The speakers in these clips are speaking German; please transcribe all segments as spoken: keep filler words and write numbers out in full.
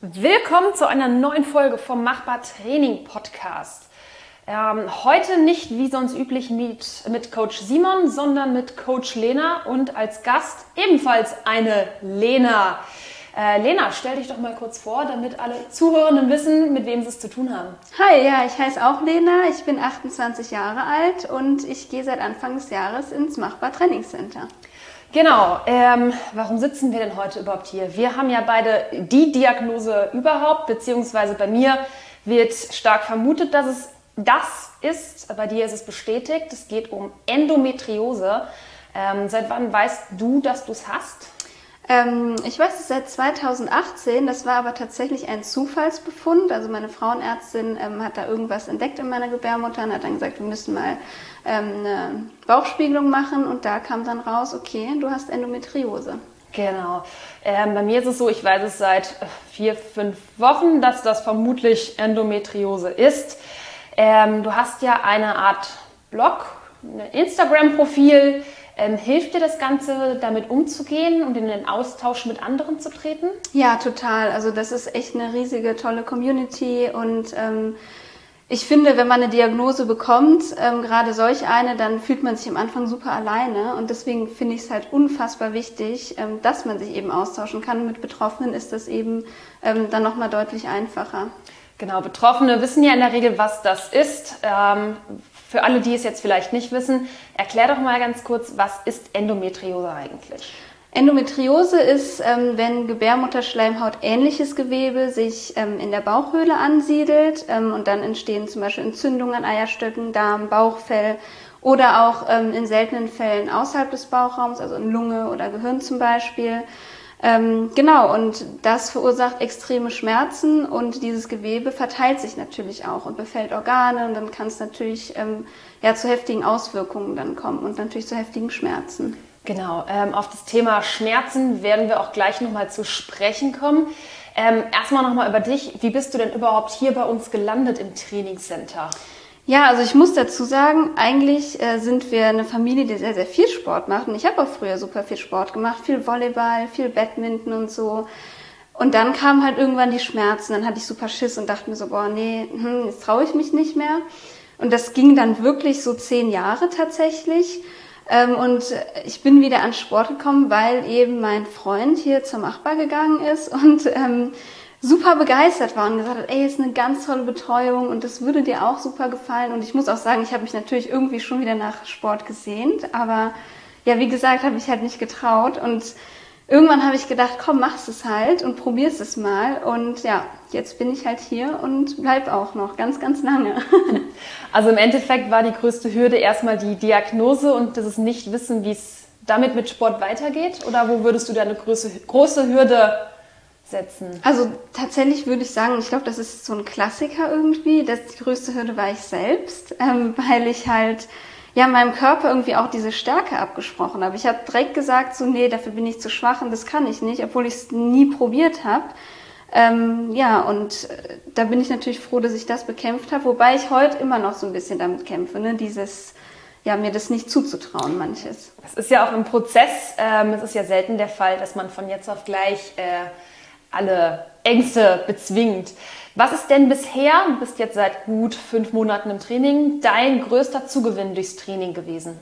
Willkommen zu einer neuen Folge vom Machbar Training Podcast. Ähm, heute nicht wie sonst üblich mit, mit Coach Simon, sondern mit Coach Lena und als Gast ebenfalls eine Lena. Äh, Lena, stell dich doch mal kurz vor, damit alle Zuhörenden wissen, mit wem sie es zu tun haben. Hi, ja, ich heiße auch Lena, ich bin achtundzwanzig Jahre alt und ich gehe seit Anfang des Jahres ins Machbar Trainingscenter. Genau, ähm, warum sitzen wir denn heute überhaupt hier? Wir haben ja beide die Diagnose überhaupt, beziehungsweise bei mir wird stark vermutet, dass es das ist, bei dir ist es bestätigt, es geht um Endometriose. Ähm, seit wann weißt du, dass du es hast? Ähm, ich weiß es seit zweitausendachtzehn, das war aber tatsächlich ein Zufallsbefund. Also meine Frauenärztin ähm, hat da irgendwas entdeckt in meiner Gebärmutter und hat dann gesagt, wir müssen mal ähm, eine Bauchspiegelung machen und da kam dann raus, okay, du hast Endometriose. Genau. Ähm, bei mir ist es so, ich weiß es seit vier, fünf Wochen, dass das vermutlich Endometriose ist. Ähm, du hast ja eine Art Blog, ein Instagram-Profil. Ähm, hilft dir das Ganze, damit umzugehen und in den Austausch mit anderen zu treten? Ja, total. Also das ist echt eine riesige, tolle Community und ähm, ich finde, wenn man eine Diagnose bekommt, ähm, gerade solch eine, dann fühlt man sich am Anfang super alleine und deswegen finde ich es halt unfassbar wichtig, ähm, dass man sich eben austauschen kann. Mit Betroffenen ist das eben ähm, dann nochmal deutlich einfacher. Genau, Betroffene wissen ja in der Regel, was das ist. Ähm, für alle, die es jetzt vielleicht nicht wissen, erklär doch mal ganz kurz, was ist Endometriose eigentlich? Endometriose ist, ähm, wenn Gebärmutterschleimhaut ähnliches Gewebe sich ähm, in der Bauchhöhle ansiedelt ähm, und dann entstehen zum Beispiel Entzündungen an Eierstöcken, Darm, Bauchfell oder auch ähm, in seltenen Fällen außerhalb des Bauchraums, also in Lunge oder Gehirn zum Beispiel. Ähm, genau, und das verursacht extreme Schmerzen und dieses Gewebe verteilt sich natürlich auch und befällt Organe und dann kann es natürlich ähm, ja, zu heftigen Auswirkungen dann kommen und natürlich zu heftigen Schmerzen. Genau, ähm, auf das Thema Schmerzen werden wir auch gleich nochmal zu sprechen kommen. Ähm, erstmal nochmal über dich. Wie bist du denn überhaupt hier bei uns gelandet im Trainingscenter? Ja, also ich muss dazu sagen, eigentlich äh, sind wir eine Familie, die sehr, sehr viel Sport macht. Und ich habe auch früher super viel Sport gemacht, viel Volleyball, viel Badminton und so. Und dann kamen halt irgendwann die Schmerzen. Dann hatte ich super Schiss und dachte mir so, boah, nee, hm, jetzt traue ich mich nicht mehr. Und das ging dann wirklich so zehn Jahre tatsächlich. Ähm, und ich bin wieder an Sport gekommen, weil eben mein Freund hier zur Machbar gegangen ist und ähm, super begeistert war und gesagt hat, ey, ist eine ganz tolle Betreuung und das würde dir auch super gefallen. Und ich muss auch sagen, ich habe mich natürlich irgendwie schon wieder nach Sport gesehnt, aber ja, wie gesagt, habe ich halt nicht getraut und irgendwann habe ich gedacht, komm, machst es halt und probierst es mal und ja, jetzt bin ich halt hier und bleib auch noch ganz, ganz lange. Also im Endeffekt war die größte Hürde erstmal die Diagnose und das Nicht-Wissen, wie es damit mit Sport weitergeht? Oder wo würdest du deine große, große Hürde setzen? Also tatsächlich würde ich sagen, ich glaube, das ist so ein Klassiker irgendwie. Das, die größte Hürde war ich selbst, ähm, weil ich halt ja meinem Körper irgendwie auch diese Stärke abgesprochen habe. Ich habe direkt gesagt, so nee, dafür bin ich zu schwach und das kann ich nicht, obwohl ich es nie probiert habe. Ähm, ja, und äh, da bin ich natürlich froh, dass ich das bekämpft habe, wobei ich heute immer noch so ein bisschen damit kämpfe, ne? Dieses, ja, mir das nicht zuzutrauen, manches. Es ist ja auch ein Prozess, ähm, es ist ja selten der Fall, dass man von jetzt auf gleich äh, alle Ängste bezwingt. Was ist denn bisher, du bist jetzt seit gut fünf Monaten im Training, dein größter Zugewinn durchs Training gewesen?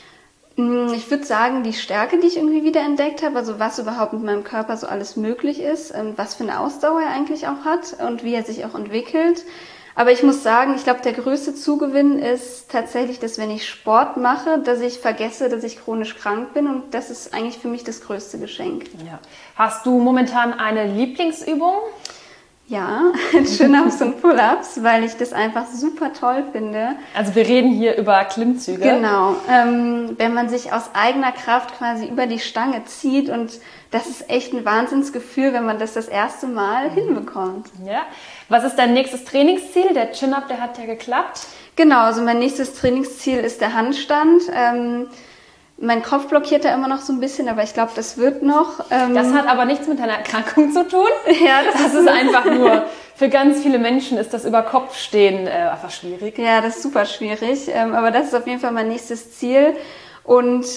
Ich würde sagen, die Stärke, die ich irgendwie wieder entdeckt habe, also was überhaupt mit meinem Körper so alles möglich ist, was für eine Ausdauer er eigentlich auch hat und wie er sich auch entwickelt. Aber ich muss sagen, ich glaube, der größte Zugewinn ist tatsächlich, dass wenn ich Sport mache, dass ich vergesse, dass ich chronisch krank bin und das ist eigentlich für mich das größte Geschenk. Ja. Hast du momentan eine Lieblingsübung? Ja, Chin-Ups und Pull-Ups, weil ich das einfach super toll finde. Also wir reden hier über Klimmzüge. Genau, ähm, wenn man sich aus eigener Kraft quasi über die Stange zieht und das ist echt ein Wahnsinnsgefühl, wenn man das das erste Mal hinbekommt. Ja. Was ist dein nächstes Trainingsziel? Der Chin-Up, der hat ja geklappt. Genau, also mein nächstes Trainingsziel ist der Handstand. Ähm, Mein Kopf blockiert da immer noch so ein bisschen, aber ich glaube, das wird noch. Ähm das hat aber nichts mit deiner Erkrankung zu tun. Ja, das, das ist einfach nur, für ganz viele Menschen ist das über Kopfstehen äh, einfach schwierig. Ja, das ist super schwierig, ähm, aber das ist auf jeden Fall mein nächstes Ziel. Und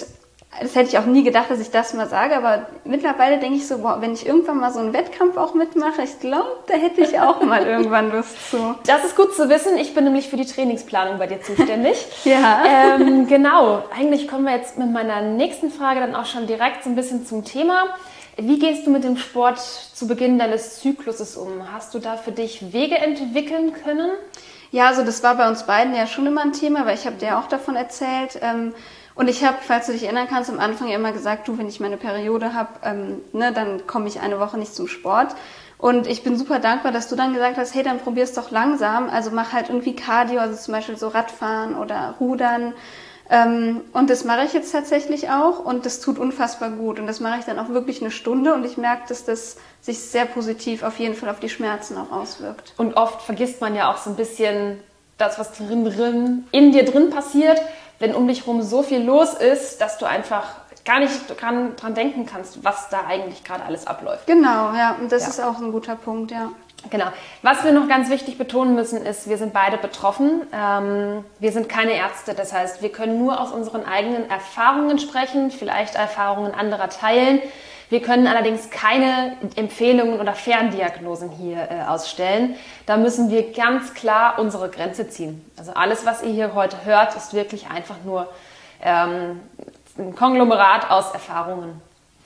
das hätte ich auch nie gedacht, dass ich das mal sage, aber mittlerweile denke ich so, boah, wenn ich irgendwann mal so einen Wettkampf auch mitmache, ich glaube, da hätte ich auch mal irgendwann Lust zu. Das ist gut zu wissen. Ich bin nämlich für die Trainingsplanung bei dir zuständig. Ja. Ähm, genau. Eigentlich kommen wir jetzt mit meiner nächsten Frage dann auch schon direkt so ein bisschen zum Thema. Wie gehst du mit dem Sport zu Beginn deines Zykluses um? Hast du da für dich Wege entwickeln können? Ja, also das war bei uns beiden ja schon immer ein Thema, weil ich habe dir auch davon erzählt. Ähm, Und ich habe, falls du dich erinnern kannst, am Anfang ja immer gesagt, du, wenn ich meine Periode habe, ähm, ne, dann komme ich eine Woche nicht zum Sport. Und ich bin super dankbar, dass du dann gesagt hast, hey, dann probier's doch langsam. Also mach halt irgendwie Cardio, also zum Beispiel so Radfahren oder Rudern. Ähm, und das mache ich jetzt tatsächlich auch und das tut unfassbar gut. Und das mache ich dann auch wirklich eine Stunde und ich merke, dass das sich sehr positiv auf jeden Fall auf die Schmerzen auch auswirkt. Und oft vergisst man ja auch so ein bisschen das, was drin, drin, in dir drin passiert, wenn um dich herum so viel los ist, dass du einfach gar nicht dran, dran denken kannst, was da eigentlich gerade alles abläuft. Genau, ja, und das ja. ist auch ein guter Punkt, ja. Genau. Was wir noch ganz wichtig betonen müssen, ist, wir sind beide betroffen. Ähm, wir sind keine Ärzte, das heißt, wir können nur aus unseren eigenen Erfahrungen sprechen, vielleicht Erfahrungen anderer teilen. Wir können allerdings keine Empfehlungen oder Ferndiagnosen hier äh, ausstellen. Da müssen wir ganz klar unsere Grenze ziehen. Also alles, was ihr hier heute hört, ist wirklich einfach nur ähm, ein Konglomerat aus Erfahrungen.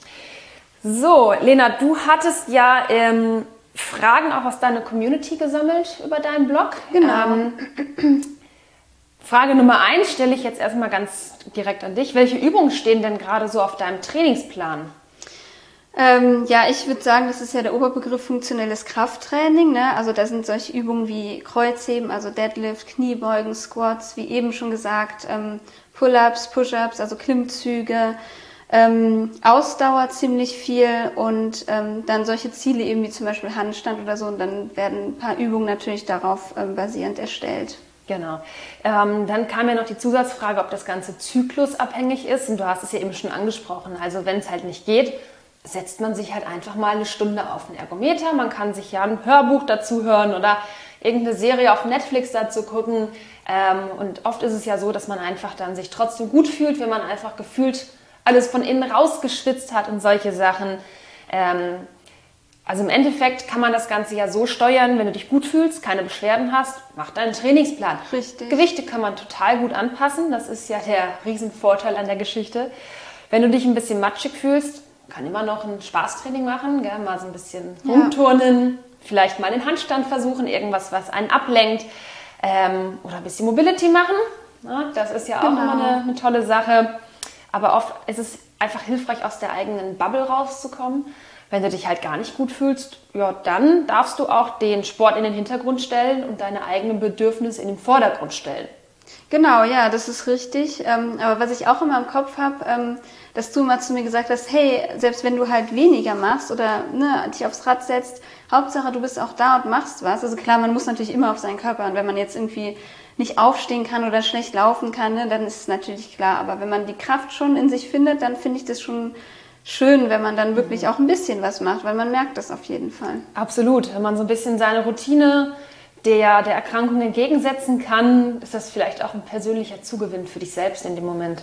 So, Lena, du hattest ja ähm, Fragen auch aus deiner Community gesammelt über deinen Blog. Genau. Ähm, Frage Nummer eins stelle ich jetzt erstmal ganz direkt an dich. Welche Übungen stehen denn gerade so auf deinem Trainingsplan? Ähm, ja, ich würde sagen, das ist ja der Oberbegriff funktionelles Krafttraining. Ne? Also da sind solche Übungen wie Kreuzheben, also Deadlift, Kniebeugen, Squats, wie eben schon gesagt, ähm, Pull-ups, Push-ups, also Klimmzüge, ähm, Ausdauer ziemlich viel und ähm, dann solche Ziele eben wie zum Beispiel Handstand oder so. Und dann werden ein paar Übungen natürlich darauf ähm, basierend erstellt. Genau. Ähm, dann kam ja noch die Zusatzfrage, ob das Ganze zyklusabhängig ist. Und du hast es ja eben schon angesprochen. Also wenn es halt nicht geht, setzt man sich halt einfach mal eine Stunde auf den Ergometer. Man kann sich ja ein Hörbuch dazu hören oder irgendeine Serie auf Netflix dazu gucken. Ähm, und oft ist es ja so, dass man einfach dann sich trotzdem gut fühlt, wenn man einfach gefühlt alles von innen rausgeschwitzt hat und solche Sachen. Ähm, also im Endeffekt kann man das Ganze ja so steuern, wenn du dich gut fühlst, keine Beschwerden hast, mach deinen Trainingsplan. Richtig. Gewichte kann man total gut anpassen. Das ist ja der Riesenvorteil an der Geschichte. Wenn du dich ein bisschen matschig fühlst, kann immer noch ein Spaßtraining machen, gell? Mal so ein bisschen rumturnen, ja. Vielleicht mal den Handstand versuchen, irgendwas, was einen ablenkt ähm, oder ein bisschen Mobility machen. Ja, das ist ja auch genau. immer eine, eine tolle Sache. Aber oft ist es einfach hilfreich, aus der eigenen Bubble rauszukommen. Wenn du dich halt gar nicht gut fühlst, ja, dann darfst du auch den Sport in den Hintergrund stellen und deine eigenen Bedürfnisse in den Vordergrund stellen. Genau, ja, das ist richtig. Ähm, aber was ich auch immer im Kopf habe, ähm, dass du mal zu mir gesagt hast, hey, selbst wenn du halt weniger machst oder ne, dich aufs Rad setzt, Hauptsache du bist auch da und machst was. Also klar, man muss natürlich immer auf seinen Körper und wenn man jetzt irgendwie nicht aufstehen kann oder schlecht laufen kann, ne, dann ist es natürlich klar. Aber wenn man die Kraft schon in sich findet, dann finde ich das schon schön, wenn man dann wirklich auch ein bisschen was macht, weil man merkt das auf jeden Fall. Absolut. Wenn man so ein bisschen seine Routine der, der Erkrankung entgegensetzen kann, ist das vielleicht auch ein persönlicher Zugewinn für dich selbst in dem Moment.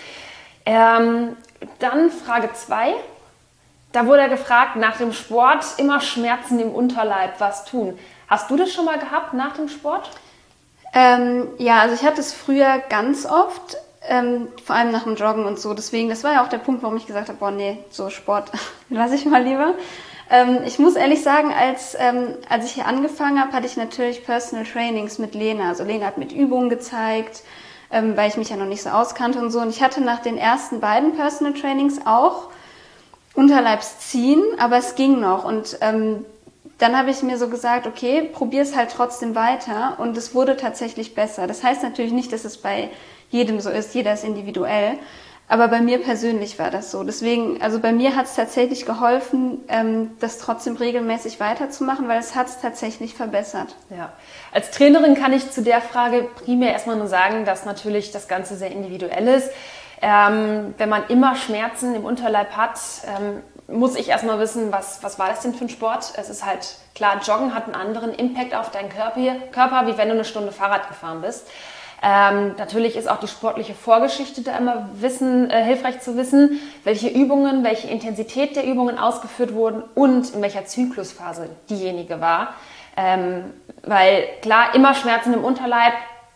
Ähm, dann Frage zwei. Da wurde er gefragt, nach dem Sport immer Schmerzen im Unterleib, was tun? Hast du das schon mal gehabt nach dem Sport? Ähm, ja, also ich hatte es früher ganz oft, ähm, vor allem nach dem Joggen und so. Deswegen, das war ja auch der Punkt, warum ich gesagt habe, boah, nee, so Sport lasse ich mal lieber. Ähm, ich muss ehrlich sagen, als, ähm, als ich hier angefangen habe, hatte ich natürlich Personal Trainings mit Lena. Also Lena hat mit Übungen gezeigt, ähm, weil ich mich ja noch nicht so auskannte und so. Und ich hatte nach den ersten beiden Personal Trainings auch Unterleibsziehen, aber es ging noch. Und ähm, dann habe ich mir so gesagt, okay, probier es halt trotzdem weiter. Und es wurde tatsächlich besser. Das heißt natürlich nicht, dass es bei jedem so ist. Jeder ist individuell. Aber bei mir persönlich war das so. Deswegen, also bei mir hat es tatsächlich geholfen, ähm, das trotzdem regelmäßig weiterzumachen, weil es hat es tatsächlich verbessert. Ja, als Trainerin kann ich zu der Frage primär erstmal nur sagen, dass natürlich das Ganze sehr individuell ist. Ähm, wenn man immer Schmerzen im Unterleib hat, ähm, muss ich erstmal wissen, was, was war das denn für ein Sport? Es ist halt klar, Joggen hat einen anderen Impact auf deinen Körper, Körper wie wenn du eine Stunde Fahrrad gefahren bist. Ähm, natürlich ist auch die sportliche Vorgeschichte da immer wissen, äh, hilfreich zu wissen, welche Übungen, welche Intensität der Übungen ausgeführt wurden und in welcher Zyklusphase diejenige war. Ähm, weil klar, immer Schmerzen im Unterleib,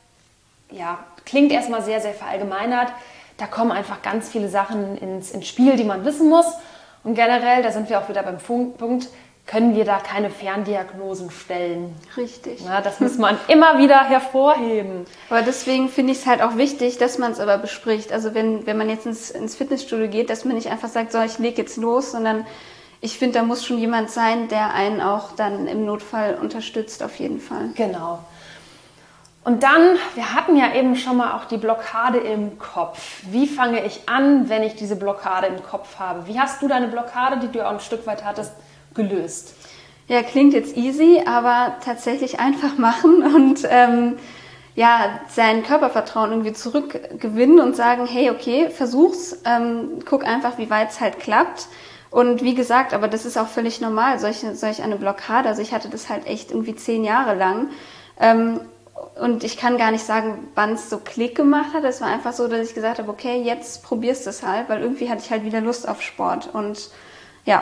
ja, klingt erstmal sehr, sehr verallgemeinert. Da kommen einfach ganz viele Sachen ins, ins Spiel, die man wissen muss. Und generell, da sind wir auch wieder beim Punkt, können wir da keine Ferndiagnosen stellen. Richtig. Ja, das muss man immer wieder hervorheben. Aber deswegen finde ich es halt auch wichtig, dass man es aber bespricht. Also wenn, wenn man jetzt ins, ins Fitnessstudio geht, dass man nicht einfach sagt, so, ich lege jetzt los, sondern ich finde, da muss schon jemand sein, der einen auch dann im Notfall unterstützt, auf jeden Fall. Genau. Und dann, wir hatten ja eben schon mal auch die Blockade im Kopf. Wie fange ich an, wenn ich diese Blockade im Kopf habe? Wie hast du deine Blockade, die du auch ein Stück weit hattest, gelöst? Ja, klingt jetzt easy, aber tatsächlich einfach machen und ähm, ja, sein Körpervertrauen irgendwie zurückgewinnen und sagen, hey, okay, versuch's, ähm, guck einfach, wie weit es halt klappt. Und wie gesagt, aber das ist auch völlig normal, solch, solch eine Blockade. Also ich hatte das halt echt irgendwie zehn Jahre lang. Ähm, und ich kann gar nicht sagen, wann es so Klick gemacht hat. Es war einfach so, dass ich gesagt habe, okay, jetzt probierst du es halt, weil irgendwie hatte ich halt wieder Lust auf Sport. Und ja.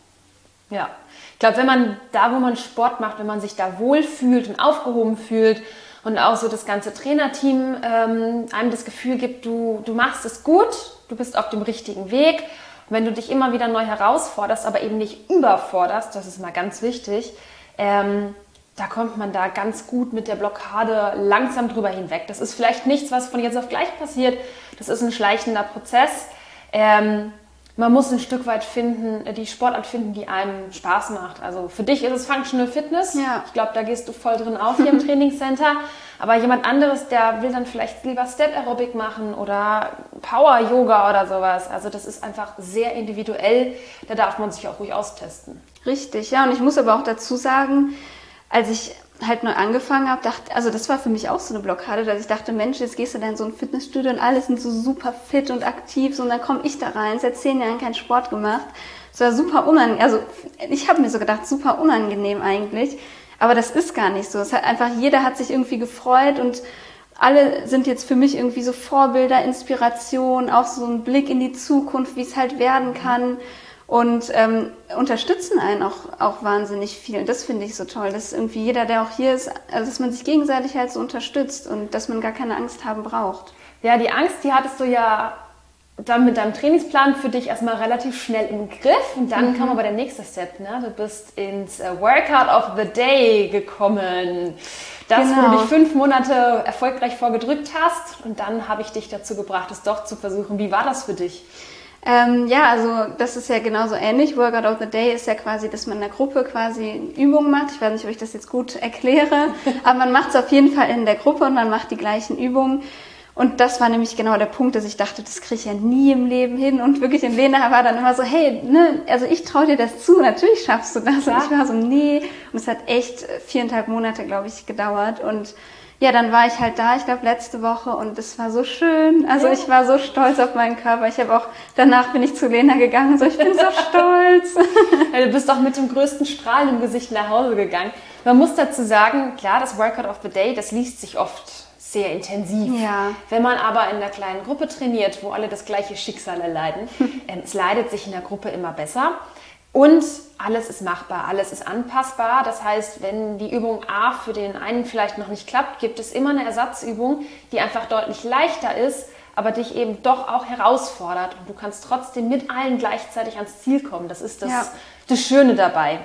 Ja, ich glaube, wenn man da, wo man Sport macht, wenn man sich da wohlfühlt und aufgehoben fühlt und auch so das ganze Trainerteam ähm, einem das Gefühl gibt, du, du machst es gut, du bist auf dem richtigen Weg. Und wenn du dich immer wieder neu herausforderst, aber eben nicht überforderst, das ist mal ganz wichtig, ähm, da kommt man da ganz gut mit der Blockade langsam drüber hinweg. Das ist vielleicht nichts, was von jetzt auf gleich passiert, das ist ein schleichender Prozess. Ähm, Man muss ein Stück weit finden, die Sportart finden, die einem Spaß macht. Also für dich ist es Functional Fitness. Ja. Ich glaube, da gehst du voll drin auf hier im Trainingscenter. Aber jemand anderes, der will dann vielleicht lieber Step Aerobic machen oder Power Yoga oder sowas. Also das ist einfach sehr individuell. Da darf man sich auch ruhig austesten. Richtig, ja. Und ich muss aber auch dazu sagen, als ich halt neu angefangen habe, dachte, also das war für mich auch so eine Blockade, dass ich dachte, Mensch, jetzt gehst du da in so ein Fitnessstudio und alle sind so super fit und aktiv, so, und dann komme ich da rein, seit zehn Jahren keinen Sport gemacht. Es war super unangenehm, also ich habe mir so gedacht, super unangenehm eigentlich, aber das ist gar nicht so. Es hat einfach, jeder hat sich irgendwie gefreut und alle sind jetzt für mich irgendwie so Vorbilder, Inspiration, auch so ein Blick in die Zukunft, wie es halt werden kann. Und ähm, unterstützen einen auch, auch wahnsinnig viel. Und das finde ich so toll, dass irgendwie jeder, der auch hier ist, also dass man sich gegenseitig halt so unterstützt und dass man gar keine Angst haben braucht. Ja, die Angst, die hattest du ja dann mit deinem Trainingsplan für dich erstmal relativ schnell im Griff. Und dann mhm. kam aber der nächste Step, ne? Du bist ins Workout of the Day gekommen. Das, genau. wo du dich fünf Monate erfolgreich vorgedrückt hast. Und dann habe ich dich dazu gebracht, es doch zu versuchen. Wie war das für dich? Ähm, ja, also das ist ja genauso ähnlich. Workout of the Day ist ja quasi, dass man in der Gruppe quasi Übungen macht. Ich weiß nicht, ob ich das jetzt gut erkläre, aber man macht es auf jeden Fall in der Gruppe und man macht die gleichen Übungen. Und das war nämlich genau der Punkt, dass ich dachte, das kriege ich ja nie im Leben hin. Und wirklich, in Lena war dann immer so, hey, ne, also ich traue dir das zu, natürlich schaffst du das. Ja. Und ich war so, nee. Und es hat echt viereinhalb Monate, glaube ich, gedauert. Und ja, dann war ich halt da, ich glaube letzte Woche, und es war so schön. Also ja. Ich war so stolz auf meinen Körper. Ich habe auch, danach bin ich zu Lena gegangen, so, ich bin so stolz. Ja, du bist auch mit dem größten Strahlen im Gesicht nach Hause gegangen. Man muss dazu sagen, klar, das Workout of the Day, das liest sich oft sehr intensiv. Ja. Wenn man aber in einer kleinen Gruppe trainiert, wo alle das gleiche Schicksal erleiden, ähm, es leidet sich in der Gruppe immer besser. Und alles ist machbar, alles ist anpassbar. Das heißt, wenn die Übung A für den einen vielleicht noch nicht klappt, gibt es immer eine Ersatzübung, die einfach deutlich leichter ist, aber dich eben doch auch herausfordert. Und du kannst trotzdem mit allen gleichzeitig ans Ziel kommen. Das ist das, ja. das Schöne dabei.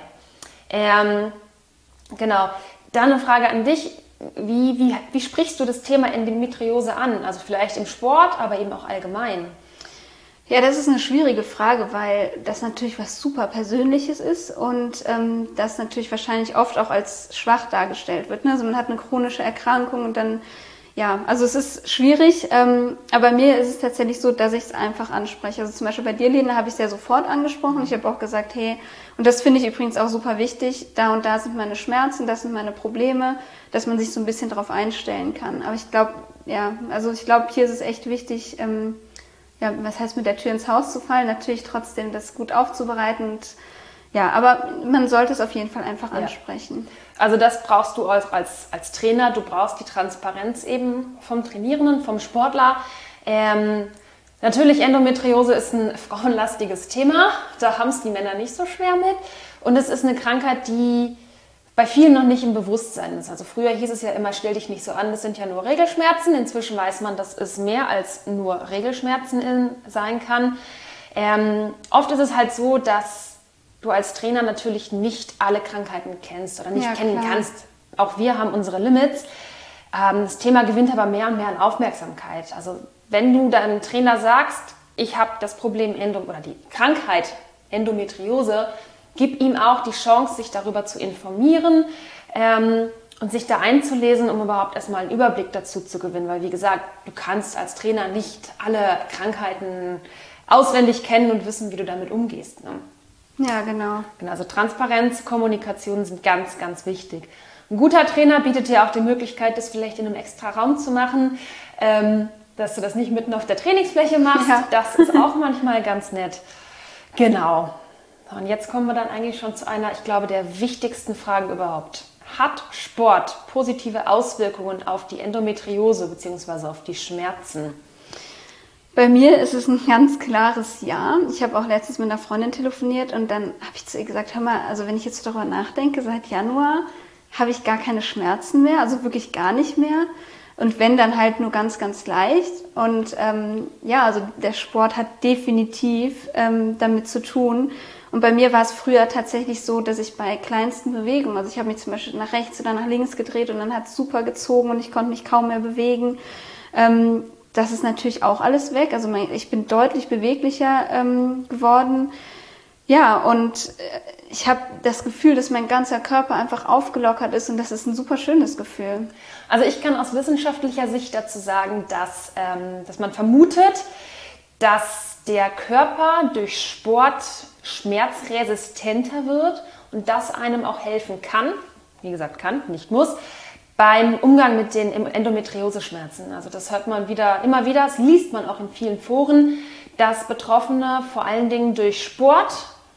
Ähm, genau. Dann eine Frage an dich. Wie, wie, wie sprichst du das Thema Endometriose an? Also vielleicht im Sport, aber eben auch allgemein. Ja, das ist eine schwierige Frage, weil das natürlich was super Persönliches ist und ähm, das natürlich wahrscheinlich oft auch als schwach dargestellt wird. Ne? Also man hat eine chronische Erkrankung und dann, ja, also es ist schwierig, ähm, aber bei mir ist es tatsächlich so, dass ich es einfach anspreche. Also zum Beispiel bei dir, Lena, habe ich es ja sofort angesprochen. Ich habe auch gesagt, hey, und das finde ich übrigens auch super wichtig, da und da sind meine Schmerzen, das sind meine Probleme, dass man sich so ein bisschen darauf einstellen kann. Aber ich glaube, ja, also ich glaube, hier ist es echt wichtig, ähm, ja, was heißt mit der Tür ins Haus zu fallen? Natürlich trotzdem das gut aufzubereiten und Ja, aber man sollte es auf jeden Fall einfach ansprechen. Ja. Also das brauchst du auch als, als Trainer. Du brauchst die Transparenz eben vom Trainierenden, vom Sportler. Ähm, natürlich, Endometriose ist ein frauenlastiges Thema. Da haben es die Männer nicht so schwer mit. Und es ist eine Krankheit, die bei vielen noch nicht im Bewusstsein ist. Also früher hieß es ja immer, stell dich nicht so an, das sind ja nur Regelschmerzen. Inzwischen weiß man, dass es mehr als nur Regelschmerzen in, sein kann. Ähm, oft ist es halt so, dass du als Trainer natürlich nicht alle Krankheiten kennst oder nicht ja, kennen klar. kannst. Auch wir haben unsere Limits. Ähm, das Thema gewinnt aber mehr und mehr an Aufmerksamkeit. Also wenn du deinem Trainer sagst, ich habe das Problem Endo oder die Krankheit Endometriose, gib ihm auch die Chance, sich darüber zu informieren ähm, und sich da einzulesen, um überhaupt erstmal einen Überblick dazu zu gewinnen. Weil wie gesagt, du kannst als Trainer nicht alle Krankheiten auswendig kennen und wissen, wie du damit umgehst. Ne? Ja, genau. Also Transparenz, Kommunikation sind ganz, ganz wichtig. Ein guter Trainer bietet dir auch die Möglichkeit, das vielleicht in einem extra Raum zu machen, ähm, dass du das nicht mitten auf der Trainingsfläche machst. Ja. Das ist auch manchmal ganz nett. Genau. Und jetzt kommen wir dann eigentlich schon zu einer, ich glaube, der wichtigsten Fragen überhaupt. Hat Sport positive Auswirkungen auf die Endometriose bzw. auf die Schmerzen? Bei mir ist es ein ganz klares Ja. Ich habe auch letztens mit einer Freundin telefoniert und dann habe ich zu ihr gesagt, hör mal, also wenn ich jetzt darüber nachdenke, seit Januar habe ich gar keine Schmerzen mehr, also wirklich gar nicht mehr. Und wenn, dann halt nur ganz, ganz leicht. Und ähm, ja, also der Sport hat definitiv ähm, damit zu tun. Und bei mir war es früher tatsächlich so, dass ich bei kleinsten Bewegungen, also ich habe mich zum Beispiel nach rechts oder nach links gedreht und dann hat es super gezogen und ich konnte mich kaum mehr bewegen. Ähm, Das ist natürlich auch alles weg. Also mein, ich bin deutlich beweglicher ähm, geworden. Ja, und äh, ich habe das Gefühl, dass mein ganzer Körper einfach aufgelockert ist und das ist ein super schönes Gefühl. Also ich kann aus wissenschaftlicher Sicht dazu sagen, dass, ähm, dass man vermutet, dass der Körper durch Sport schmerzresistenter wird und das einem auch helfen kann, wie gesagt kann, nicht muss, beim Umgang mit den Endometriose-Schmerzen. Also das hört man wieder, immer wieder, das liest man auch in vielen Foren, dass Betroffene vor allen Dingen durch Sport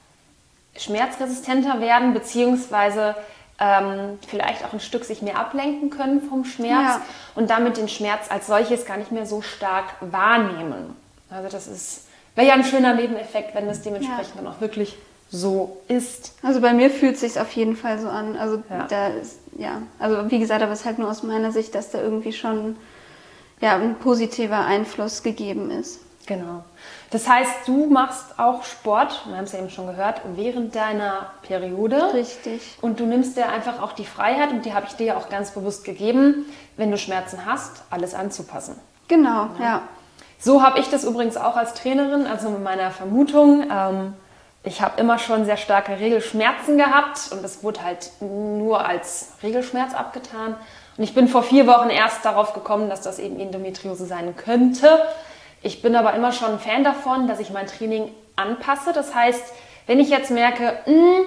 schmerzresistenter werden, beziehungsweise ähm, vielleicht auch ein Stück sich mehr ablenken können vom Schmerz ja. und damit den Schmerz als solches gar nicht mehr so stark wahrnehmen. Also das ist, wäre ja ein schöner Nebeneffekt, wenn das dementsprechend ja. dann auch wirklich so ist. Also bei mir fühlt es sich auf jeden Fall so an. Also ja. da ist, ja, also wie gesagt, aber es ist halt nur aus meiner Sicht, dass da irgendwie schon ja, ein positiver Einfluss gegeben ist. Genau. Das heißt, du machst auch Sport, wir haben es ja eben schon gehört, während deiner Periode. Richtig. Und du nimmst dir einfach auch die Freiheit, und die habe ich dir ja auch ganz bewusst gegeben, wenn du Schmerzen hast, alles anzupassen. Genau, ja. ja. So habe ich das übrigens auch als Trainerin, also mit meiner Vermutung. Ähm, ich habe immer schon sehr starke Regelschmerzen gehabt und das wurde halt nur als Regelschmerz abgetan. Und ich bin vor vier Wochen erst darauf gekommen, dass das eben Endometriose sein könnte. Ich bin aber immer schon ein Fan davon, dass ich mein Training anpasse. Das heißt, wenn ich jetzt merke, mh,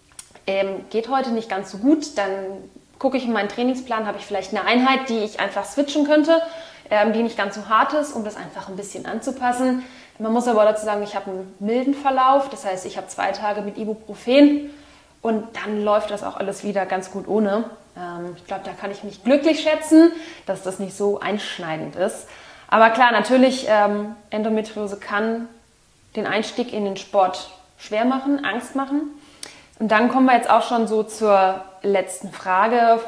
ähm, geht heute nicht ganz so gut, dann gucke ich in meinen Trainingsplan, habe ich vielleicht eine Einheit, die ich einfach switchen könnte, ähm, die nicht ganz so hart ist, um das einfach ein bisschen anzupassen. Man muss aber dazu sagen, ich habe einen milden Verlauf. Das heißt, ich habe zwei Tage mit Ibuprofen und dann läuft das auch alles wieder ganz gut ohne. Ähm, ich glaube, da kann ich mich glücklich schätzen, dass das nicht so einschneidend ist. Aber klar, natürlich, ähm, Endometriose kann den Einstieg in den Sport schwer machen, Angst machen. Und dann kommen wir jetzt auch schon so zur letzten Frage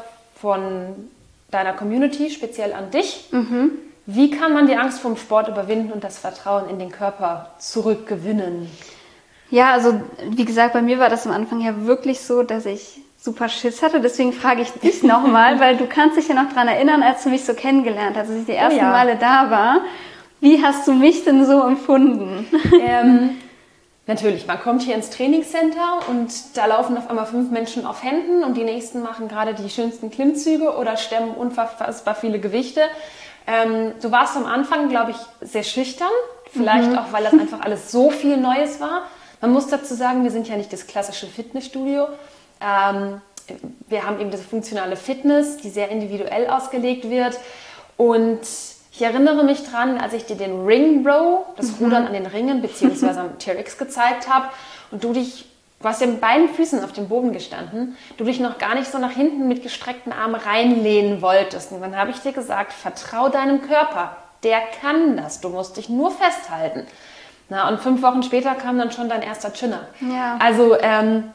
von deiner Community, speziell an dich. Mhm. Wie kann man die Angst vom Sport überwinden und das Vertrauen in den Körper zurückgewinnen? Ja, also wie gesagt, bei mir war das am Anfang ja wirklich so, dass ich super Schiss hatte. Deswegen frage ich dich nochmal, weil du kannst dich ja noch daran erinnern, als du mich so kennengelernt hast, als ich die ersten oh ja. Male da war. Wie hast du mich denn so empfunden? Ähm, natürlich, man kommt hier ins Trainingscenter und da laufen auf einmal fünf Menschen auf Händen und die nächsten machen gerade die schönsten Klimmzüge oder stemmen unfassbar viele Gewichte. Ähm, du warst am Anfang, glaube ich, sehr schüchtern. Vielleicht mhm. auch, weil das einfach alles so viel Neues war. Man muss dazu sagen, wir sind ja nicht das klassische Fitnessstudio. Ähm, wir haben eben diese funktionale Fitness, die sehr individuell ausgelegt wird. Und ich erinnere mich dran, als ich dir den Ring Row, das mhm. Rudern an den Ringen, beziehungsweise am T R X gezeigt habe und du dich Du hast ja mit beiden Füßen auf dem Boden gestanden, du dich noch gar nicht so nach hinten mit gestreckten Armen reinlehnen wolltest. Und dann habe ich dir gesagt, vertrau deinem Körper, der kann das, du musst dich nur festhalten. Na, und fünf Wochen später kam dann schon dein erster Chinner. Ja. Also ähm,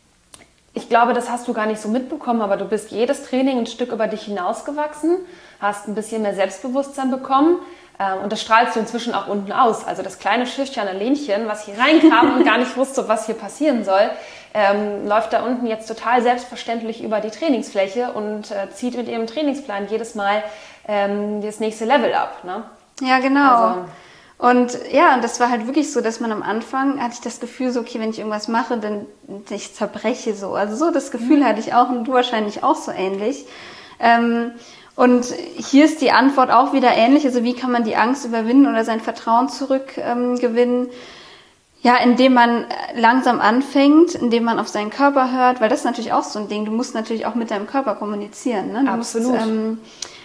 ich glaube, das hast du gar nicht so mitbekommen, aber du bist jedes Training ein Stück über dich hinausgewachsen, hast ein bisschen mehr Selbstbewusstsein bekommen. Und das strahlst du inzwischen auch unten aus. Also das kleine schüchterne Lenchen, was hier reinkam und gar nicht wusste, was hier passieren soll, ähm, läuft da unten jetzt total selbstverständlich über die Trainingsfläche und äh, zieht mit ihrem Trainingsplan jedes Mal ähm, das nächste Level ab. Ne? Ja, genau. Also, und ja, und das war halt wirklich so, dass man am Anfang hatte ich das Gefühl so, okay, wenn ich irgendwas mache, dann ich zerbreche so. Also so das Gefühl mhm. hatte ich auch und du wahrscheinlich auch so ähnlich. Ähm, Und hier ist die Antwort auch wieder ähnlich. Also wie kann man die Angst überwinden oder sein Vertrauen zurückgewinnen? Ähm, ja, indem man langsam anfängt, indem man auf seinen Körper hört, weil das ist natürlich auch so ein Ding. Du musst natürlich auch mit deinem Körper kommunizieren. Ne? Du Absolut. musst, ähm,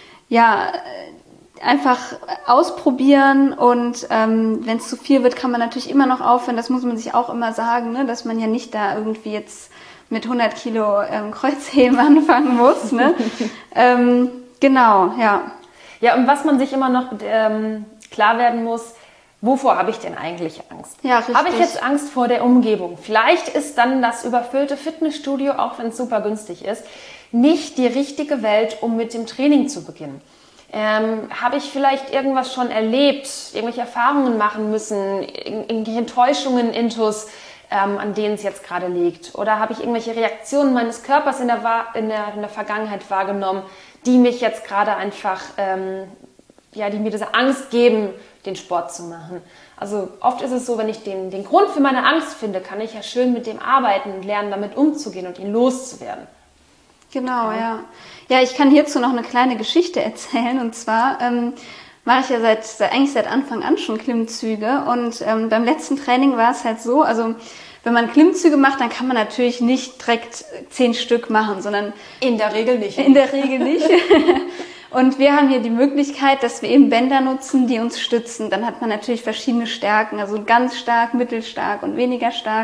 ja, einfach ausprobieren und ähm, wenn es zu viel wird, kann man natürlich immer noch aufhören. Das muss man sich auch immer sagen, ne? Dass man ja nicht da irgendwie jetzt mit hundert Kilo ähm, Kreuzheben anfangen muss. Ne? ähm, Genau, ja. Ja, und was man sich immer noch ähm, klar werden muss, wovor habe ich denn eigentlich Angst? Ja, richtig. Habe ich jetzt Angst vor der Umgebung? Vielleicht ist dann das überfüllte Fitnessstudio, auch wenn es super günstig ist, nicht die richtige Welt, um mit dem Training zu beginnen. Ähm, habe ich vielleicht irgendwas schon erlebt, irgendwelche Erfahrungen machen müssen, irgendwelche Enttäuschungen, Intus, ähm, an denen es jetzt gerade liegt? Oder habe ich irgendwelche Reaktionen meines Körpers in der, in der, in der Vergangenheit wahrgenommen, die mich jetzt gerade einfach, ähm, ja, die mir diese Angst geben, den Sport zu machen. Also oft ist es so, wenn ich den, den Grund für meine Angst finde, kann ich ja schön mit dem arbeiten und lernen, damit umzugehen und ihn loszuwerden. Genau, ja. Ja, ja ich kann hierzu noch eine kleine Geschichte erzählen. Und zwar ähm, mache ich ja seit, seit eigentlich seit Anfang an schon Klimmzüge. Und ähm, beim letzten Training war es halt so, also wenn man Klimmzüge macht, dann kann man natürlich nicht direkt zehn Stück machen, sondern in der Regel nicht. In der Regel nicht. Und wir haben hier die Möglichkeit, dass wir eben Bänder nutzen, die uns stützen. Dann hat man natürlich verschiedene Stärken, also ganz stark, mittelstark und weniger stark.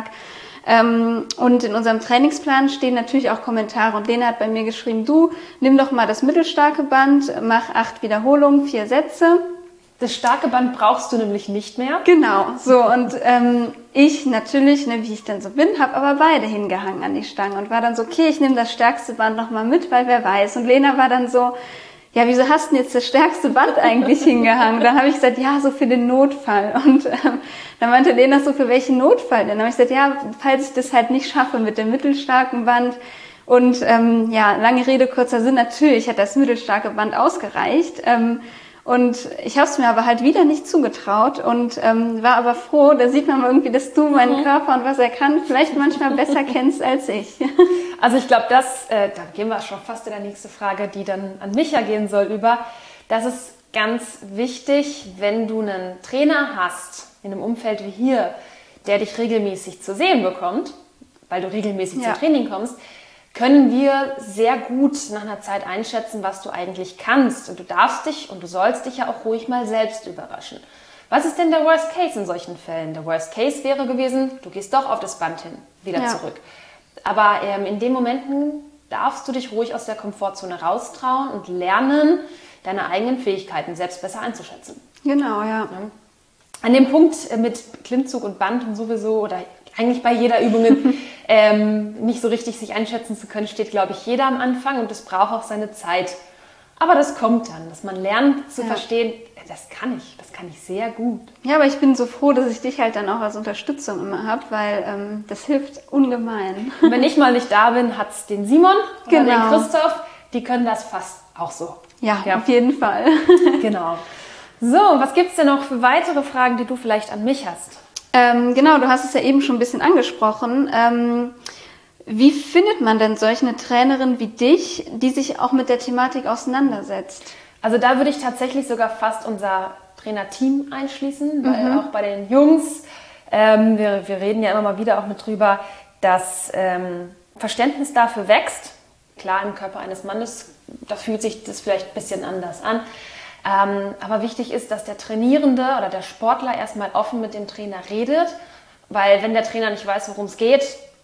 Und in unserem Trainingsplan stehen natürlich auch Kommentare. Und Lena hat bei mir geschrieben, du, nimm doch mal das mittelstarke Band, mach acht Wiederholungen, vier Sätze. Das starke Band brauchst du nämlich nicht mehr. Genau, so und ähm, ich natürlich, ne, wie ich dann so bin, habe aber beide hingehangen an die Stange und war dann so, okay, ich nehme das stärkste Band nochmal mit, weil wer weiß. Und Lena war dann so, ja, wieso hast du denn jetzt das stärkste Band eigentlich hingehangen? Dann habe ich gesagt, ja, so für den Notfall. Und ähm, dann meinte Lena so, für welchen Notfall denn? Dann habe ich gesagt, ja, falls ich das halt nicht schaffe mit dem mittelstarken Band. Und ähm, ja, lange Rede, kurzer Sinn, natürlich hat das mittelstarke Band ausgereicht. Ähm, Und ich habe es mir aber halt wieder nicht zugetraut und ähm, war aber froh, da sieht man mal irgendwie, dass du meinen mhm. Körper und was er kann vielleicht manchmal besser kennst als ich. Also ich glaube, das, äh, da gehen wir schon fast in der nächste Frage, die dann an Micha gehen soll, über. Das ist ganz wichtig, wenn du einen Trainer hast, in einem Umfeld wie hier, der dich regelmäßig zu sehen bekommt, weil du regelmäßig ja. zum Training kommst, können wir sehr gut nach einer Zeit einschätzen, was du eigentlich kannst. Und du darfst dich und du sollst dich ja auch ruhig mal selbst überraschen. Was ist denn der Worst Case in solchen Fällen? Der Worst Case wäre gewesen, du gehst doch auf das Band hin, wieder ja. zurück. Aber ähm, in den Momenten darfst du dich ruhig aus der Komfortzone raustrauen und lernen, deine eigenen Fähigkeiten selbst besser einzuschätzen. Genau, ja. ja. An dem Punkt äh, mit Klimmzug und Band und sowieso, oder eigentlich bei jeder Übung ähm, nicht so richtig sich einschätzen zu können, steht, glaube ich, jeder am Anfang und es braucht auch seine Zeit. Aber das kommt dann, dass man lernt zu ja. verstehen, das kann ich, das kann ich sehr gut. Ja, aber ich bin so froh, dass ich dich halt dann auch als Unterstützung immer habe, weil ähm, das hilft ungemein. Und wenn ich mal nicht da bin, hat es den Simon oder genau. den Christoph, die können das fast auch so. Ja, ja. auf jeden Fall. Genau. So, was gibt es denn noch für weitere Fragen, die du vielleicht an mich hast? Ähm, genau, du hast es ja eben schon ein bisschen angesprochen. Ähm, wie findet man denn solch eine Trainerin wie dich, die sich auch mit der Thematik auseinandersetzt? Also da würde ich tatsächlich sogar fast unser Trainerteam einschließen, weil mhm. auch bei den Jungs, ähm, wir, wir reden ja immer mal wieder auch mit drüber, dass ähm, Verständnis dafür wächst. Klar, im Körper eines Mannes, da fühlt sich das vielleicht ein bisschen anders an. Ähm, aber wichtig ist, dass der Trainierende oder der Sportler erstmal offen mit dem Trainer redet, weil wenn der Trainer nicht weiß, worum es geht,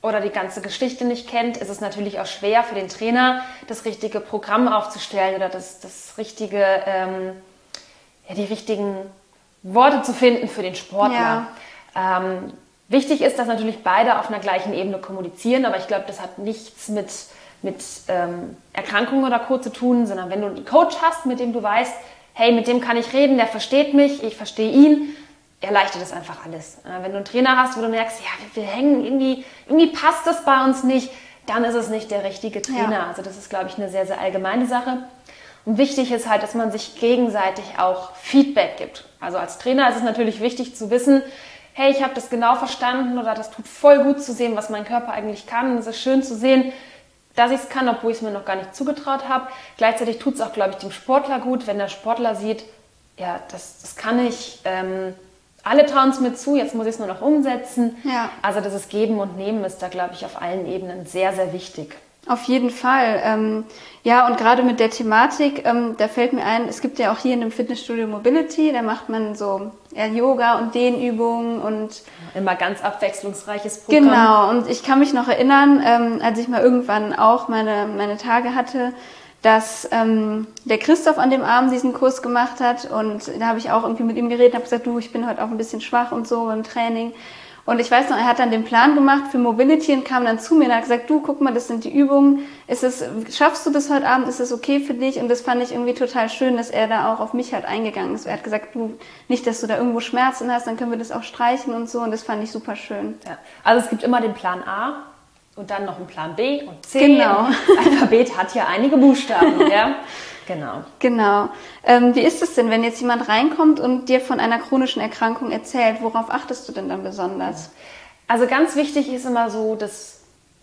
oder die ganze Geschichte nicht kennt, ist es natürlich auch schwer für den Trainer, das richtige Programm aufzustellen oder das, das richtige, ähm, ja, die richtigen Worte zu finden für den Sportler. Ja. Ähm, wichtig ist, dass natürlich beide auf einer gleichen Ebene kommunizieren, aber ich glaube, das hat nichts mit, mit ähm, Erkrankungen oder Co. zu tun, sondern wenn du einen Coach hast, mit dem du weißt, hey, mit dem kann ich reden, der versteht mich, ich verstehe ihn, erleichtert das einfach alles. Wenn du einen Trainer hast, wo du merkst, ja, wir, wir hängen irgendwie, irgendwie passt das bei uns nicht, dann ist es nicht der richtige Trainer. Ja. Also das ist, glaube ich, eine sehr, sehr allgemeine Sache. Und wichtig ist halt, dass man sich gegenseitig auch Feedback gibt. Also als Trainer ist es natürlich wichtig zu wissen, hey, ich habe das genau verstanden oder das tut voll gut zu sehen, was mein Körper eigentlich kann. Es ist schön zu sehen, dass ich es kann, obwohl ich es mir noch gar nicht zugetraut habe. Gleichzeitig tut es auch, glaube ich, dem Sportler gut, wenn der Sportler sieht, ja, das, das kann ich... Ähm, Alle trauen es mir zu, jetzt muss ich es nur noch umsetzen. Ja. Also das Geben und Nehmen ist da, glaube ich, auf allen Ebenen sehr, sehr wichtig. Auf jeden Fall. Ähm, ja, und gerade mit der Thematik, ähm, da fällt mir ein, es gibt ja auch hier in dem Fitnessstudio Mobility, da macht man so ja, Yoga und Dehnübungen und... Immer ganz abwechslungsreiches Programm. Genau, und ich kann mich noch erinnern, ähm, als ich mal irgendwann auch meine, meine Tage hatte, dass ähm, der Christoph an dem Abend diesen Kurs gemacht hat und da habe ich auch irgendwie mit ihm geredet und habe gesagt, du, ich bin heute auch ein bisschen schwach und so beim Training. Und ich weiß noch, er hat dann den Plan gemacht für Mobility und kam dann zu mir und hat gesagt, du, guck mal, das sind die Übungen, ist es, schaffst du das heute Abend, ist das okay für dich? Und das fand ich irgendwie total schön, dass er da auch auf mich halt eingegangen ist. Er hat gesagt, du, nicht, dass du da irgendwo Schmerzen hast, dann können wir das auch streichen und so und das fand ich super schön. Ja. Also es gibt immer den Plan A. Und dann noch ein Plan B und C. Genau. Das Alphabet hat ja einige Buchstaben, ja? Genau. Genau. Ähm, wie ist es denn, wenn jetzt jemand reinkommt und dir von einer chronischen Erkrankung erzählt? Worauf achtest du denn dann besonders? Also ganz wichtig ist immer so das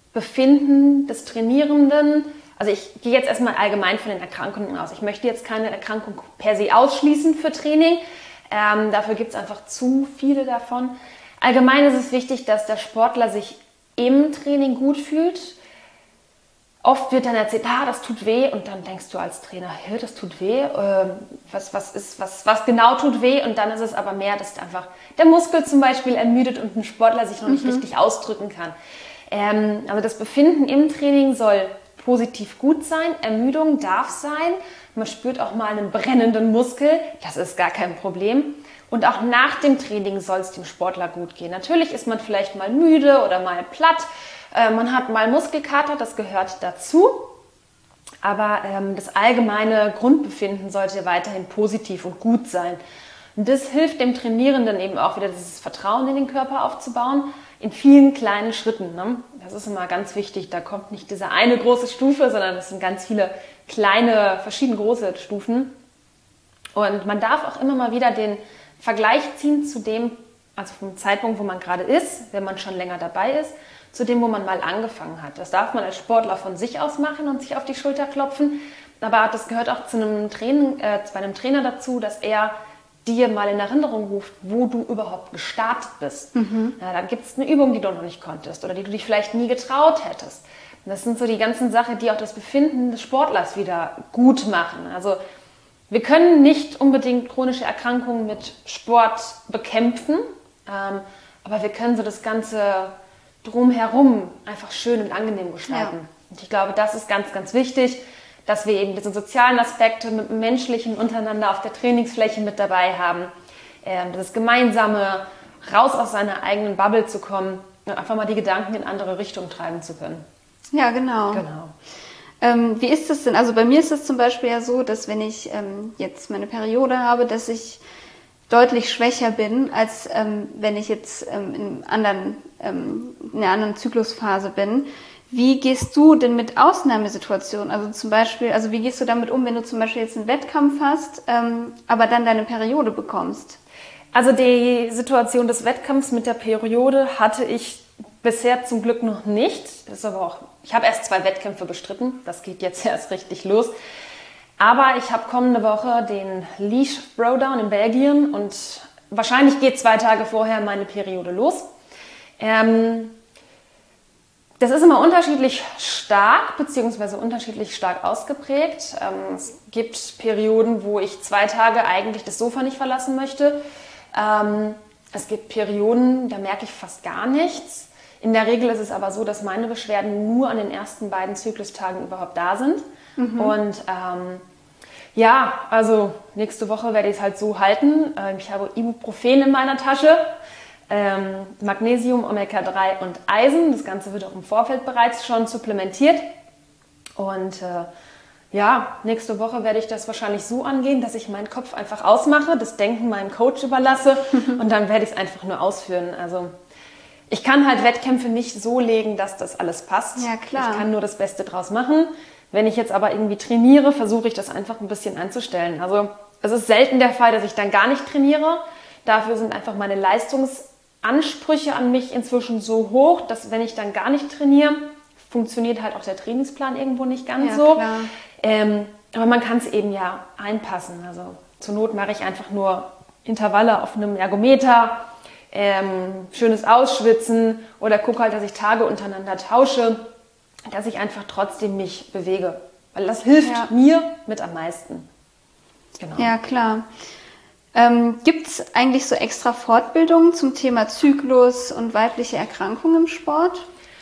Befinden des Trainierenden. Also ich gehe jetzt erstmal allgemein von den Erkrankungen aus. Ich möchte jetzt keine Erkrankung per se ausschließen für Training. Ähm, dafür gibt es einfach zu viele davon. Allgemein ist es wichtig, dass der Sportler sich im Training gut fühlt. Oft wird dann erzählt, ah, das tut weh und dann denkst du als Trainer, hey, das tut weh, ähm, was, was, ist, was, was genau tut weh und dann ist es aber mehr, dass einfach der Muskel zum Beispiel ermüdet und ein Sportler sich noch nicht mhm. richtig ausdrücken kann. Ähm, also das Befinden im Training soll positiv gut sein, Ermüdung darf sein, man spürt auch mal einen brennenden Muskel, das ist gar kein Problem. Und auch nach dem Training soll es dem Sportler gut gehen. Natürlich ist man vielleicht mal müde oder mal platt. Äh, man hat mal Muskelkater, das gehört dazu. Aber ähm, das allgemeine Grundbefinden sollte weiterhin positiv und gut sein. Und das hilft dem Trainierenden eben auch wieder, dieses Vertrauen in den Körper aufzubauen, in vielen kleinen Schritten. Ne? Das ist immer ganz wichtig. Da kommt nicht diese eine große Stufe, sondern es sind ganz viele kleine, verschieden große Stufen. Und man darf auch immer mal wieder den Vergleich ziehen zu dem, also vom Zeitpunkt, wo man gerade ist, wenn man schon länger dabei ist, zu dem, wo man mal angefangen hat. Das darf man als Sportler von sich aus machen und sich auf die Schulter klopfen. Aber das gehört auch zu einem, Training, äh, zu einem Trainer dazu, dass er dir mal in Erinnerung ruft, wo du überhaupt gestartet bist. Mhm. Ja, dann gibt es eine Übung, die du noch nicht konntest oder die du dich vielleicht nie getraut hättest. Und das sind so die ganzen Sachen, die auch das Befinden des Sportlers wieder gut machen. Also wir können nicht unbedingt chronische Erkrankungen mit Sport bekämpfen, ähm, aber wir können so das Ganze drumherum einfach schön und angenehm gestalten. Ja. Und ich glaube, das ist ganz, ganz wichtig, dass wir eben diese sozialen Aspekte mit dem Menschlichen untereinander auf der Trainingsfläche mit dabei haben. Ähm, das Gemeinsame, raus aus seiner eigenen Bubble zu kommen und einfach mal die Gedanken in andere Richtungen treiben zu können. Ja, genau. Genau. Ähm, wie ist es denn? Also bei mir ist es zum Beispiel ja so, dass wenn ich ähm, jetzt meine Periode habe, dass ich deutlich schwächer bin, als ähm, wenn ich jetzt ähm, in, anderen, ähm, in einer anderen Zyklusphase bin. Wie gehst du denn mit Ausnahmesituationen? Also zum Beispiel, also wie gehst du damit um, wenn du zum Beispiel jetzt einen Wettkampf hast, ähm, aber dann deine Periode bekommst? Also die Situation des Wettkampfs mit der Periode hatte ich bisher zum Glück noch nicht. Das ist aber auch, ich habe erst zwei Wettkämpfe bestritten. Das geht jetzt erst richtig los. Aber ich habe kommende Woche den Laois Throwdown in Belgien und wahrscheinlich geht zwei Tage vorher meine Periode los. Ähm, das ist immer unterschiedlich stark bzw. unterschiedlich stark ausgeprägt. Ähm, es gibt Perioden, wo ich zwei Tage eigentlich das Sofa nicht verlassen möchte. Ähm, es gibt Perioden, da merke ich fast gar nichts. In der Regel ist es aber so, dass meine Beschwerden nur an den ersten beiden Zyklustagen überhaupt da sind. Mhm. Und ähm, ja, also nächste Woche werde ich es halt so halten. Ähm, ich habe Ibuprofen in meiner Tasche, ähm, Magnesium, Omega drei und Eisen. Das Ganze wird auch im Vorfeld bereits schon supplementiert. Und äh, ja, nächste Woche werde ich das wahrscheinlich so angehen, dass ich meinen Kopf einfach ausmache, das Denken meinem Coach überlasse und dann werde ich es einfach nur ausführen. Also ich kann halt Wettkämpfe nicht so legen, dass das alles passt. Ja, klar. Ich kann nur das Beste draus machen. Wenn ich jetzt aber irgendwie trainiere, versuche ich das einfach ein bisschen einzustellen. Also es ist selten der Fall, dass ich dann gar nicht trainiere. Dafür sind einfach meine Leistungsansprüche an mich inzwischen so hoch, dass wenn ich dann gar nicht trainiere, funktioniert halt auch der Trainingsplan irgendwo nicht ganz ja, so. Klar. Ähm, aber man kann es eben ja einpassen. Also zur Not mache ich einfach nur Intervalle auf einem Ergometer, ähm, schönes Ausschwitzen oder gucke halt, dass ich Tage untereinander tausche, dass ich einfach trotzdem mich bewege. Weil das hilft ja. mir mit am meisten. Genau. Ja, klar. Ähm, gibt es eigentlich so extra Fortbildungen zum Thema Zyklus und weibliche Erkrankungen im Sport?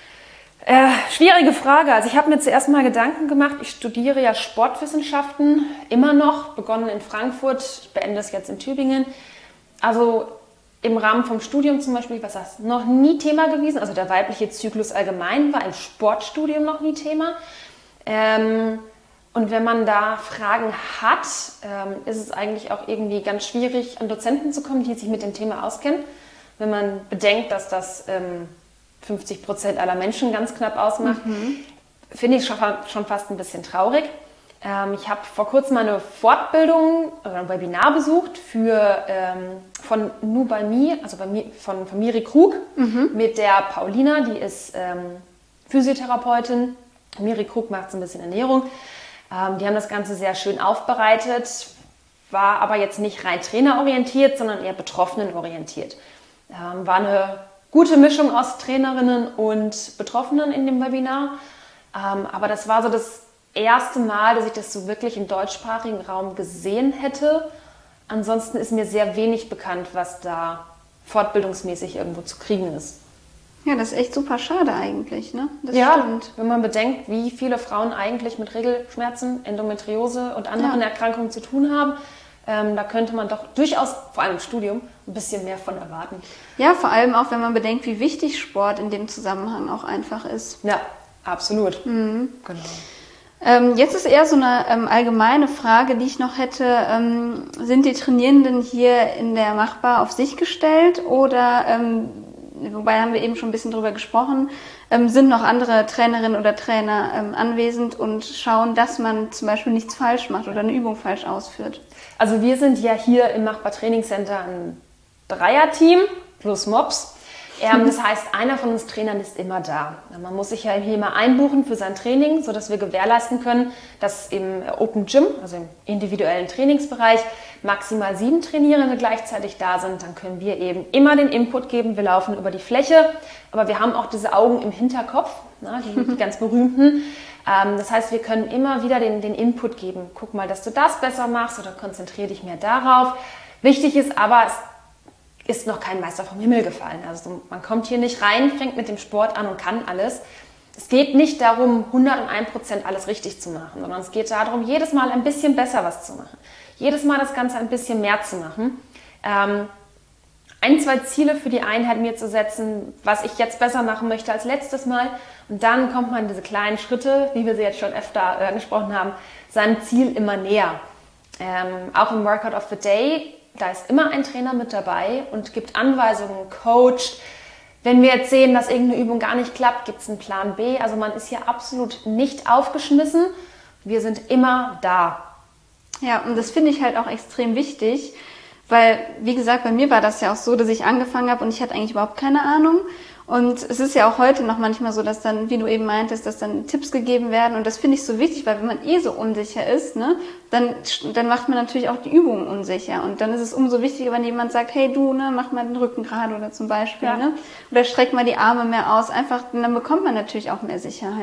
Äh, schwierige Frage. Also ich habe mir zuerst mal Gedanken gemacht. Ich studiere ja Sportwissenschaften immer noch, begonnen in Frankfurt, ich beende es jetzt in Tübingen. Also im Rahmen vom Studium zum Beispiel, was das noch nie Thema gewesen. Also der weibliche Zyklus allgemein war im Sportstudium noch nie Thema. Ähm, und wenn man da Fragen hat, ähm, ist es eigentlich auch irgendwie ganz schwierig, an Dozenten zu kommen, die sich mit dem Thema auskennen. Wenn man bedenkt, dass das ähm, fünfzig Prozent aller Menschen ganz knapp ausmacht, mhm. finde ich schon, schon fast ein bisschen traurig. Ähm, ich habe vor kurzem eine Fortbildung oder ein Webinar besucht für, ähm, von Nu bei Mi, also bei Mi, von, von Miri Krug, mhm. mit der Paulina, die ist ähm, Physiotherapeutin. Miri Krug macht so ein bisschen Ernährung. Ähm, die haben das Ganze sehr schön aufbereitet, war aber jetzt nicht rein trainerorientiert, sondern eher betroffenenorientiert. Ähm, war eine gute Mischung aus Trainerinnen und Betroffenen in dem Webinar. Ähm, aber das war so das erste Mal, dass ich das so wirklich im deutschsprachigen Raum gesehen hätte. Ansonsten ist mir sehr wenig bekannt, was da fortbildungsmäßig irgendwo zu kriegen ist. Ja, das ist echt super schade eigentlich, ne? Das ja, stimmt. Wenn man bedenkt, wie viele Frauen eigentlich mit Regelschmerzen, Endometriose und anderen ja. Erkrankungen zu tun haben, ähm, da könnte man doch durchaus, vor allem im Studium, ein bisschen mehr von erwarten. Ja, vor allem auch, wenn man bedenkt, wie wichtig Sport in dem Zusammenhang auch einfach ist. Ja, absolut. Mhm. Genau. Ähm, jetzt ist eher so eine ähm, allgemeine Frage, die ich noch hätte. Ähm, sind die Trainierenden hier in der Machbar auf sich gestellt oder, ähm, wobei haben wir eben schon ein bisschen drüber gesprochen, ähm, sind noch andere Trainerinnen oder Trainer ähm, anwesend und schauen, dass man zum Beispiel nichts falsch macht oder eine Übung falsch ausführt? Also wir sind ja hier im Machbar Training Center ein Dreierteam plus Mops. Ähm, das heißt, einer von uns Trainern ist immer da. Man muss sich ja hier mal einbuchen für sein Training, sodass wir gewährleisten können, dass im Open Gym, also im individuellen Trainingsbereich, maximal sieben Trainierende gleichzeitig da sind. Dann können wir eben immer den Input geben. Wir laufen über die Fläche, aber wir haben auch diese Augen im Hinterkopf, ne, die, die ganz berühmten. Ähm, das heißt, wir können immer wieder den, den Input geben. Guck mal, dass du das besser machst oder konzentriere dich mehr darauf. Wichtig ist aber, es ist noch kein Meister vom Himmel gefallen. Also man kommt hier nicht rein, fängt mit dem Sport an und kann alles. Es geht nicht darum, hunderteins Prozent alles richtig zu machen, sondern es geht darum, jedes Mal ein bisschen besser was zu machen. Jedes Mal das Ganze ein bisschen mehr zu machen. Ähm, ein, zwei Ziele für die Einheit mir zu setzen, was ich jetzt besser machen möchte als letztes Mal. Und dann kommt man in diese kleinen Schritte, wie wir sie jetzt schon öfter äh, angesprochen haben, seinem Ziel immer näher. Ähm, auch im Workout of the Day, da ist immer ein Trainer mit dabei und gibt Anweisungen, coacht. Wenn wir jetzt sehen, dass irgendeine Übung gar nicht klappt, gibt es einen Plan B. Also man ist hier absolut nicht aufgeschmissen. Wir sind immer da. Ja, und das finde ich halt auch extrem wichtig, weil, wie gesagt, bei mir war das ja auch so, dass ich angefangen habe und ich hatte eigentlich überhaupt keine Ahnung. Und es ist ja auch heute noch manchmal so, dass dann, wie du eben meintest, dass dann Tipps gegeben werden. Und das finde ich so wichtig, weil wenn man eh so unsicher ist, ne, dann, dann macht man natürlich auch die Übungen unsicher. Und dann ist es umso wichtiger, wenn jemand sagt, hey du, ne, mach mal den Rücken gerade oder zum Beispiel, ja. ne, oder streck mal die Arme mehr aus. Einfach, dann bekommt man natürlich auch mehr Sicherheit.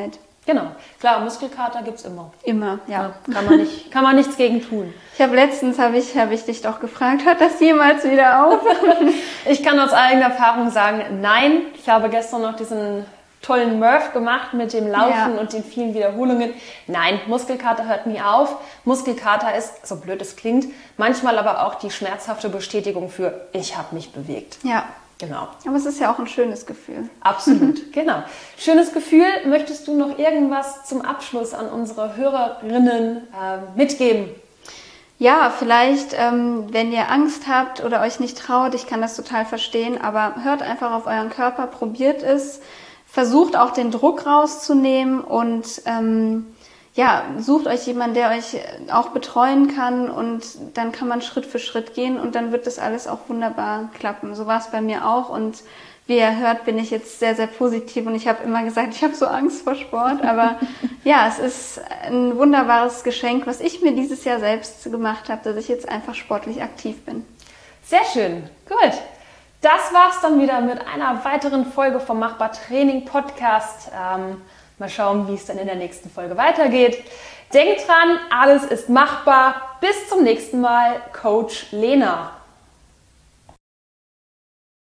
Genau, klar, Muskelkater gibt's immer. Immer, ja. ja kann, man nicht, kann man nichts gegen tun. Ich habe letztens, habe ich, hab ich dich doch gefragt, hört das jemals wieder auf? Ich kann aus eigener Erfahrung sagen, nein. Ich habe gestern noch diesen tollen Murph gemacht mit dem Laufen ja. und den vielen Wiederholungen. Nein, Muskelkater hört nie auf. Muskelkater ist, so blöd es klingt, manchmal aber auch die schmerzhafte Bestätigung für, ich habe mich bewegt. Ja. Genau. Aber es ist ja auch ein schönes Gefühl. Absolut, genau. Schönes Gefühl. Möchtest du noch irgendwas zum Abschluss an unsere Hörerinnen äh, mitgeben? Ja, vielleicht, ähm, wenn ihr Angst habt oder euch nicht traut, ich kann das total verstehen, aber hört einfach auf euren Körper, probiert es, versucht auch den Druck rauszunehmen und ähm, ja, sucht euch jemanden, der euch auch betreuen kann und dann kann man Schritt für Schritt gehen und dann wird das alles auch wunderbar klappen. So war es bei mir auch und wie ihr hört, bin ich jetzt sehr, sehr positiv und ich habe immer gesagt, ich habe so Angst vor Sport, aber ja, es ist ein wunderbares Geschenk, was ich mir dieses Jahr selbst gemacht habe, dass ich jetzt einfach sportlich aktiv bin. Sehr schön, gut. Das war's dann wieder mit einer weiteren Folge vom Machbar Training Podcast. Ähm, Mal schauen, wie es dann in der nächsten Folge weitergeht. Denkt dran, alles ist machbar. Bis zum nächsten Mal, Coach Lena.